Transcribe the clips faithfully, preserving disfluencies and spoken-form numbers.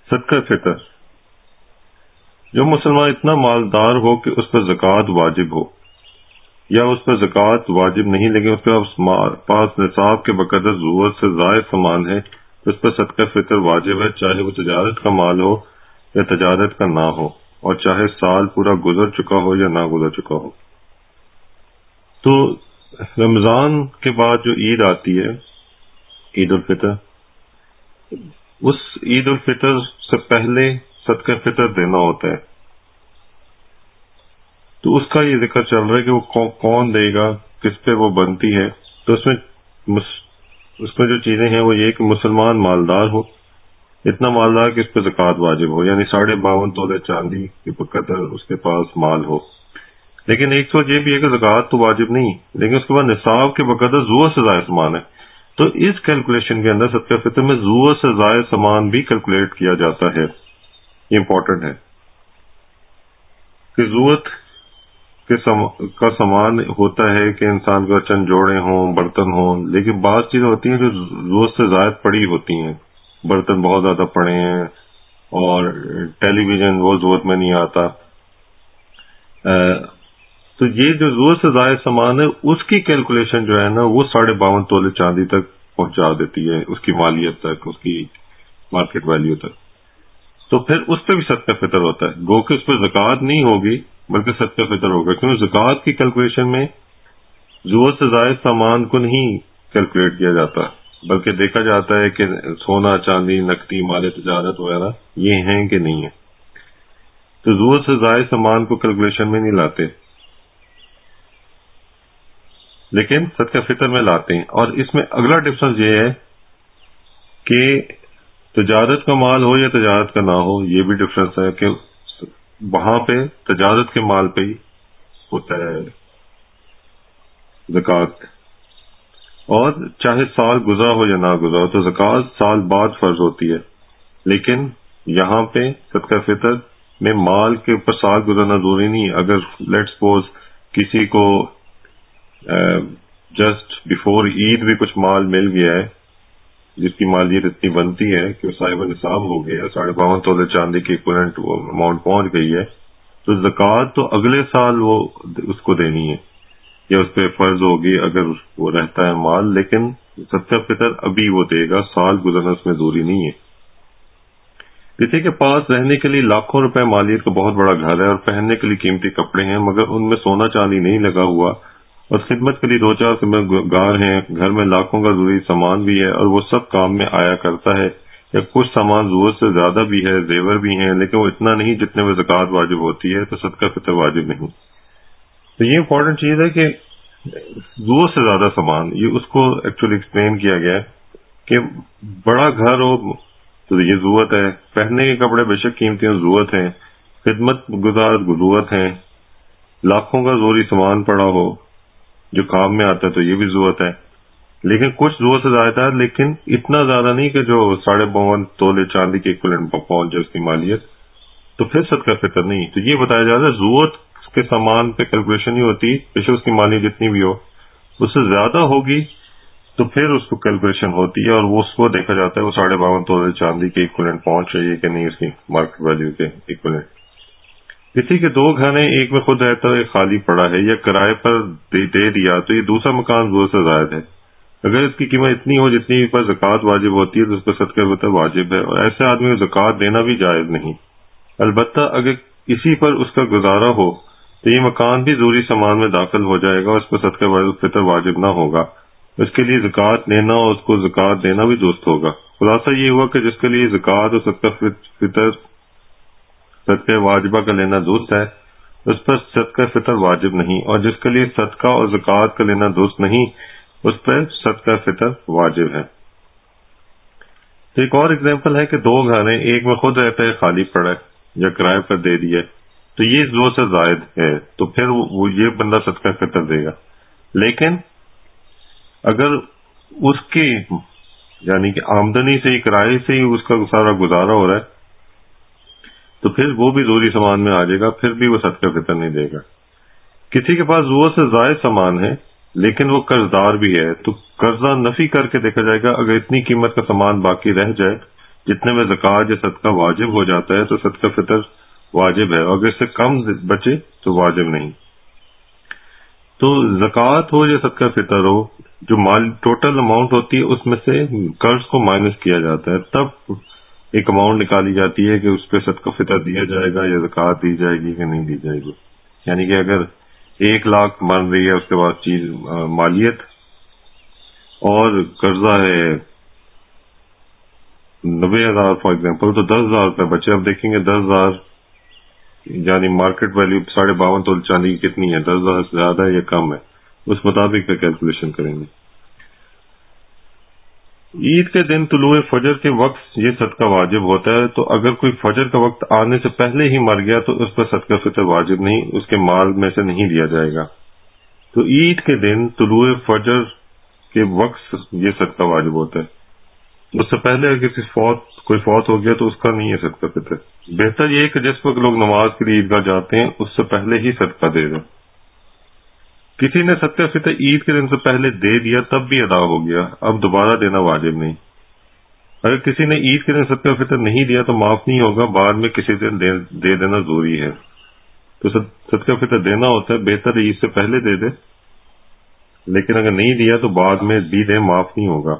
صدقہ فطر، جو مسلمان اتنا مالدار ہو کہ اس پر زکوٰۃ واجب ہو، یا اس پر زکوٰۃ واجب نہیں لیکن اس کے پاس نصاب کے بقدر ضرورت سے زائد سامان ہے تو اس پر صدقہ فطر واجب ہے، چاہے وہ تجارت کا مال ہو یا تجارت کا نہ ہو، اور چاہے سال پورا گزر چکا ہو یا نہ گزر چکا ہو۔ تو رمضان کے بعد جو عید آتی ہے، عید الفطر، اس عید الفطر سے پہلے صدقہ فطر دینا ہوتا ہے۔ تو اس کا یہ ذکر چل رہا ہے کہ وہ کون دے گا، کس پہ وہ بنتی ہے۔ تو اس میں اس میں جو چیزیں ہیں وہ یہ کہ مسلمان مالدار ہو، اتنا مالدار کہ اس پہ زکوٰۃ واجب ہو، یعنی ساڑھے باون تولے چاندی کے بقدر اس کے پاس مال ہو۔ لیکن ایک سوچ یہ بھی ہے کہ زکوٰۃ تو واجب نہیں، لیکن اس کے بعد نصاب کے بقدر ضرورت سے زائد سامان ہے، تو اس کیلکولیشن کے اندر صدقہ فطر میں ضرورت سے زائد سامان بھی کیلکولیٹ کیا جاتا ہے۔ یہ امپورٹنٹ ہے کہ ضرورت کا سامان ہوتا ہے کہ انسان کو چند جوڑے ہوں، برتن ہوں، لیکن بعض چیزیں ہوتی ہیں جو ضرورت سے زائد پڑی ہوتی ہیں، برتن بہت زیادہ پڑے ہیں اور ٹیلی ویژن وہ ضرورت میں نہیں آتا۔ تو یہ جو ضرورت سے زائد سامان ہے اس کی کیلکولیشن جو ہے نا وہ ساڑھے باون تولے چاندی تک پہنچا دیتی ہے، اس کی مالیت تک، اس کی مارکیٹ ویلیو تک۔ تو پھر اس پہ بھی صدقہ فطر ہوتا ہے، گو کہ اس پہ زکوٰۃ نہیں ہوگی بلکہ صدقہ فطر ہوگا، کیونکہ زکوٰۃ کی کیلکولیشن میں ضرورت سے زائد سامان کو نہیں کیلکولیٹ کیا جاتا، بلکہ دیکھا جاتا ہے کہ سونا، چاندی، نقدی، مال تجارت وغیرہ یہ ہیں کہ نہیں ہیں۔ تو ضرورت سے زائد سامان کو کیلکولیشن میں نہیں لاتے، لیکن صدقہ فطر میں لاتے ہیں۔ اور اس میں اگلا ڈفرنس یہ ہے کہ تجارت کا مال ہو یا تجارت کا نہ ہو، یہ بھی ڈفرنس ہے کہ وہاں پہ تجارت کے مال پہ ہی ہوتا ہے زکوٰۃ، اور چاہے سال گزرا ہو یا نہ گزرا ہو، تو زکوٰۃ سال بعد فرض ہوتی ہے۔ لیکن یہاں پہ صدقہ فطر میں مال کے اوپر سال گزرنا ضروری نہیں۔ اگر لیٹ سپوز کسی کو جسٹ بیفور عید بھی کچھ مال مل گیا ہے جس کی مالیت اتنی بنتی ہے کہ وہ صاحب نصاب ہو گیا، ساڑھے باون تولے چاندی کی ایکویولنٹ وہ اماؤنٹ پہنچ گئی ہے، تو زکوٰۃ تو اگلے سال وہ اس کو دینی ہے یا اس پہ فرض ہوگی اگر وہ رہتا ہے مال، لیکن صدقہ فطر ابھی وہ دے گا، سال گزرنا اس میں ضروری نہیں ہے۔ کسی کے پاس رہنے کے لیے لاکھوں روپے مالیت کا بہت بڑا گھر ہے اور پہننے کے لیے قیمتی کپڑے ہیں، مگر ان میں سونا چاندی نہیں لگا ہوا، اور خدمت کے لیے دو چار گار ہیں، گھر میں لاکھوں کا ضروری سامان بھی ہے اور وہ سب کام میں آیا کرتا ہے، یا کچھ سامان ضرورت سے زیادہ بھی ہے، زیور بھی ہیں، لیکن وہ اتنا نہیں جتنے میں زکوٰۃ واجب ہوتی ہے، تو صدقہ فطر واجب نہیں۔ تو یہ امپورٹنٹ چیز ہے کہ ضرورت سے زیادہ سامان، یہ اس کو ایکچولی ایکسپلین کیا گیا ہے کہ بڑا گھر ہو تو یہ ضرورت ہے، پہننے کے کپڑے بے شک قیمتی ضرورت ہیں، خدمت گزار ضرورت ہیں، لاکھوں کا ضروری سامان پڑا ہو جو کام میں آتا ہے تو یہ بھی ضرورت ہے، لیکن کچھ ضرورت سے زیادہ ہے، لیکن اتنا زیادہ نہیں کہ جو ساڑھے باون تولے چاندی کے ایکویولنٹ پر پہنچ جائے اس کی مالیت، تو پھر صدقہ فطر نہیں۔ تو یہ بتایا جاتا ہے ضرورت کے سامان پہ کیلکولیشن نہیں ہوتی، بے شک اس کی مالیت جتنی بھی ہو، اس سے زیادہ ہوگی تو پھر اس کو کیلکولیشن ہوتی ہے، اور وہ اس کو دیکھا جاتا ہے وہ ساڑھے باون تولے چاندی کے ایکویولنٹ پہنچ رہی ہے کہ نہیں اس کی مارکیٹ ویلیو کے ایکویولنٹ۔ کسی کے دو گھر ہیں، ایک میں خود رہتا ہے، ایک خالی پڑا ہے یا کرائے پر دے دیا، تو یہ دوسرا مکان ضرورت سے زائد ہے، اگر اس کی قیمت اتنی ہو جتنی پر زکوٰۃ واجب ہوتی ہے تو اس پر صدقہ فطر واجب ہے، اور ایسے آدمی کو زکوٰۃ دینا بھی جائز نہیں۔ البتہ اگر اسی پر اس کا گزارا ہو تو یہ مکان بھی ضروری سامان میں داخل ہو جائے گا، اس پر صدقہ فطر واجب نہ ہوگا، اس کے لیے زکوٰۃ لینا اور اس کو زکوٰۃ دینا بھی درست ہوگا۔ خلاصہ یہ ہوا کہ جس کے لیے زکوٰۃ اور صدقہ فطر صدقہ واجبہ کا لینا درست ہے اس پر صدقہ فطر واجب نہیں، اور جس کے لیے صدقہ اور زکوٰۃ کا لینا درست نہیں اس پر صدقہ فطر واجب ہے۔ تو ایک اور اگزامپل ہے کہ دو گھر ہیں، ایک میں خود رہتا ہے، خالی پڑا ہے یا کرائے پر دے دیا ہے، تو یہ ضرورت سے زائد ہے، تو پھر وہ یہ بندہ صدقہ فطر دے گا۔ لیکن اگر اس کی یعنی کہ آمدنی سے ہی، کرائے سے ہی اس کا سارا گزارا ہو رہا ہے تو پھر وہ بھی ضروری سامان میں آ جائے گا، پھر بھی وہ صدقہ فطر نہیں دے گا۔ کسی کے پاس ضرورت سے زائد سامان ہے لیکن وہ قرض دار بھی ہے، تو قرضہ نفی کر کے دیکھا جائے گا، اگر اتنی قیمت کا سامان باقی رہ جائے جتنے میں زکوٰۃ یا صدقہ واجب ہو جاتا ہے تو صدقہ فطر واجب ہے، اگر اس سے کم بچے تو واجب نہیں۔ تو زکوٰۃ ہو یا صدقہ فطر ہو، جو مال ٹوٹل اماؤنٹ ہوتی ہے اس میں سے قرض کو مائنس کیا جاتا ہے، تب ایک اماؤنٹ نکالی جاتی ہے کہ اس پہ صدقہ فطر دیا جائے گا یا زکوٰۃ دی جائے گی کہ نہیں دی جائے گی۔ یعنی کہ اگر ایک لاکھ بن رہی ہے اس کے بعد چیز مالیت اور قرضہ ہے نبے ہزار فار ایگزامپل، تو دس ہزار روپے بچے۔ اب دیکھیں گے دس ہزار یعنی مارکیٹ ویلیو ساڑھے باون تول چاندی کی کتنی ہے، دس ہزار سے زیادہ ہے یا کم ہے، اس مطابق پہ کیلکولیشن کریں گے۔ عید کے دن طلوع فجر کے وقت یہ صدقہ واجب ہوتا ہے، تو اگر کوئی فجر کا وقت آنے سے پہلے ہی مر گیا تو اس پر صدقہ فطر واجب نہیں، اس کے مال میں سے نہیں دیا جائے گا۔ تو عید کے دن طلوع فجر کے وقت یہ صدقہ واجب ہوتا ہے، اس سے پہلے اگر کسی فوت کوئی فوت ہو گیا تو اس کا نہیں ہے صدقہ فطر۔ بہتر یہ ہے کہ جس وقت لوگ نماز کے لیے عیدگاہ جاتے ہیں اس سے پہلے ہی صدقہ دے دیں۔ کسی نے صدقہ فطر عید کے دن سے پہلے دے دیا تب بھی ادا ہو گیا، اب دوبارہ دینا واجب نہیں۔ اگر کسی نے عید کے دن صدقہ فطر نہیں دیا تو معاف نہیں ہوگا، بعد میں کسی دن دے دینا ضروری ہے۔ تو صدقہ فطر دینا ہوتا ہے، بہتر عید سے پہلے دے دے، لیکن اگر نہیں دیا تو بعد میں بھی دے، معاف نہیں ہوگا۔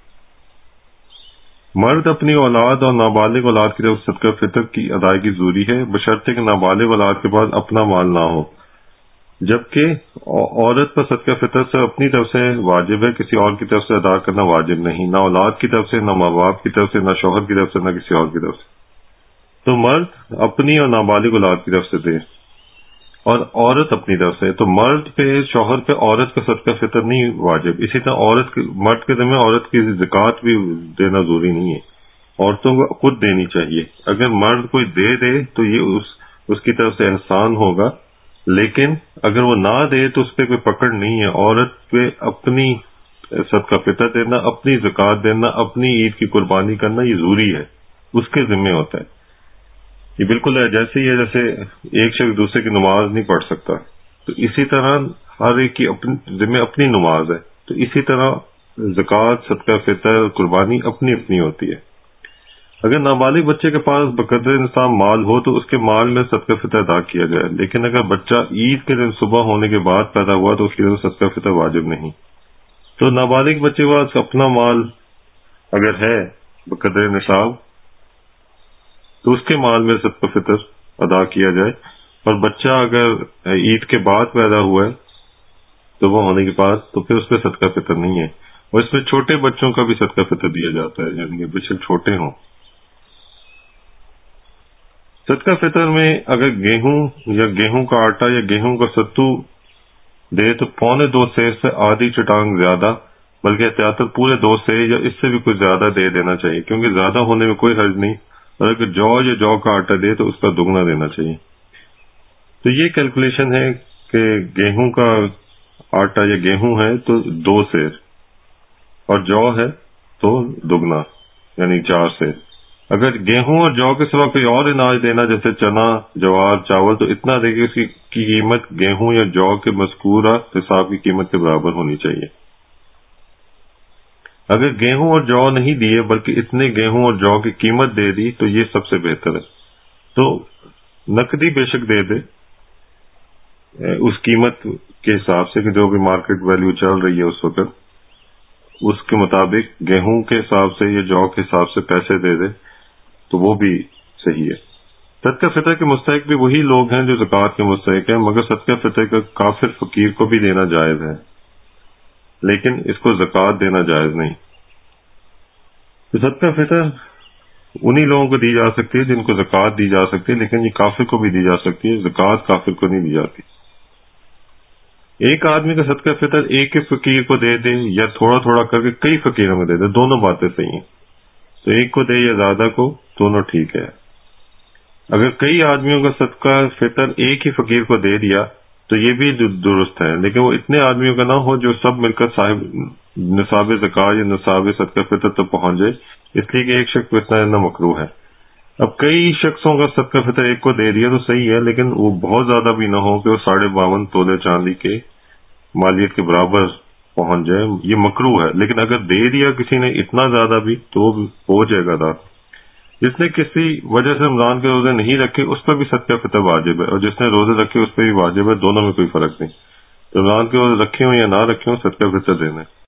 مرد اپنی اولاد اور نابالغ اولاد کی طرف صدقہ فطر کی ادائیگی ضروری ہے، بشرطے کہ نابالغ اولاد کے پاس اپنا مال نہ ہو، جبکہ عورت پر صدقہ فطر سے اپنی طرف سے واجب ہے، کسی اور کی طرف سے ادا کرنا واجب نہیں، نہ اولاد کی طرف سے، نہ ماں باپ کی طرف سے، نہ شوہر کی طرف سے، نہ کسی اور کی طرف سے۔ تو مرد اپنی اور نابالغ اولاد کی طرف سے دے اور عورت اپنی طرف سے، تو مرد پہ شوہر پہ عورت کا صدقہ فطر نہیں واجب۔ اسی طرح عورت مرد کے ذمہ عورت کی زکوٰۃ بھی دینا ضروری نہیں ہے، عورتوں کو خود دینی چاہیے۔ اگر مرد کوئی دے دے تو یہ اس اس کی طرف سے احسان ہوگا، لیکن اگر وہ نہ دے تو اس پہ کوئی پکڑ نہیں ہے۔ عورت پہ اپنی صدقہ فطر دینا، اپنی زکوٰۃ دینا، اپنی عید کی قربانی کرنا یہ ضروری ہے، اس کے ذمہ ہوتا ہے۔ یہ بالکل ہے جیسے ہی ہے جیسے ایک شخص دوسرے کی نماز نہیں پڑھ سکتا، تو اسی طرح ہر ایک کی اپنی ذمہ اپنی نماز ہے، تو اسی طرح زکوٰۃ، صدقہ فطر، قربانی اپنی اپنی ہوتی ہے۔ اگر نابالغ بچے کے پاس بقدر نصاب مال ہو تو اس کے مال میں صدقہ فطر ادا کیا جائے، لیکن اگر بچہ عید کے دن صبح ہونے کے بعد پیدا ہوا تو اس کی طرف صدقہ فطر واجب نہیں۔ تو نابالغ بچے کے پاس اپنا مال اگر ہے بقدر نصاب تو اس کے مال میں صدقہ فطر ادا کیا جائے، اور بچہ اگر عید کے بعد پیدا ہوا ہے تو وہ ہونے کے بعد تو پھر اس پہ صدقہ فطر نہیں ہے۔ اور اس میں چھوٹے بچوں کا بھی صدقہ فطر دیا جاتا ہے، یعنی کہ بچے چھوٹے ہوں۔ صدقہ فطر میں اگر گیہوں یا گیہوں کا آٹا یا گیہوں کا ستو دے تو پونے دو سیر سے آدھی چٹانگ زیادہ، بلکہ احتیاطاً پورے دو سیر یا اس سے بھی کچھ زیادہ دے دینا چاہیے، کیونکہ زیادہ ہونے میں کوئی حرج نہیں، اور اگر جو یا جو کا آٹا دے تو اس کا دگنا دینا چاہیے۔ تو یہ کیلکولیشن ہے کہ گیہوں کا آٹا یا گیہوں ہے تو دو سیر، اور جو ہے تو دگنا یعنی چار سیر۔ اگر گیہوں اور جو کے سوا کوئی اور اناج دینا جیسے چنا، جوار، چاول، تو اتنا دے کہ اس کی قیمت گیہوں یا جو کے مذکورہ حساب کی قیمت کے برابر ہونی چاہیے۔ اگر گیہوں اور جو نہیں دیے بلکہ اتنے گیہوں اور جو کی قیمت دے دی تو یہ سب سے بہتر ہے۔ تو نقدی بے شک دے دے اس قیمت کے حساب سے کہ جو بھی مارکیٹ ویلیو چل رہی ہے اس وقت، اس کے مطابق گیہوں کے حساب سے یا جو کے حساب سے پیسے دے دے تو وہ بھی صحیح ہے۔ صدقہ فطر کے مستحق بھی وہی لوگ ہیں جو زکوٰۃ کے مستحق ہیں، مگر صدقہ فطر کا کافر فقیر کو بھی دینا جائز ہے، لیکن اس کو زکوٰۃ دینا جائز نہیں۔ تو صدقہ فطر انہی لوگوں کو دی جا سکتی ہے جن کو زکوٰۃ دی جا سکتی ہے، لیکن یہ کافر کو بھی دی جا سکتی ہے، زکوٰۃ کافر کو نہیں دی جاتی۔ ایک آدمی کا صدقہ فطر ایک ایک فقیر کو دے دے یا تھوڑا تھوڑا کر کے کئی فقیروں کو دے دے، دونوں باتیں صحیح ہیں۔ تو ایک کو دے یا زیادہ کو، دونوں ٹھیک ہے۔ اگر کئی آدمیوں کا صدقہ فطر ایک ہی فقیر کو دے دیا تو یہ بھی درست ہے، لیکن وہ اتنے آدمیوں کا نہ ہو جو سب مل کر صاحب نصاب زکوٰۃ یا نصاب صدقہ فطر تک پہنچ جائے، اس لیے کہ ایک شخص کو اتنا دینا مکروہ ہے۔ اب کئی شخصوں کا صدقہ فطر ایک کو دے دیا تو صحیح ہے، لیکن وہ بہت زیادہ بھی نہ ہو کہ وہ ساڑھے باون تولے چاندی کے مالیت کے برابر پہنچ جائے، یہ مکروہ ہے۔ لیکن اگر دے دیا کسی نے اتنا زیادہ بھی تو وہ ہو جائے گا ادا۔ جس نے کسی وجہ سے رمضان کے روزے نہیں رکھے اس پر بھی صدقہ فطر واجب ہے، اور جس نے روزے رکھے اس پہ بھی واجب ہے، دونوں میں کوئی فرق نہیں۔ رمضان کے روزے رکھے ہوں یا نہ رکھے ہوں صدقہ فطر دینا ہے۔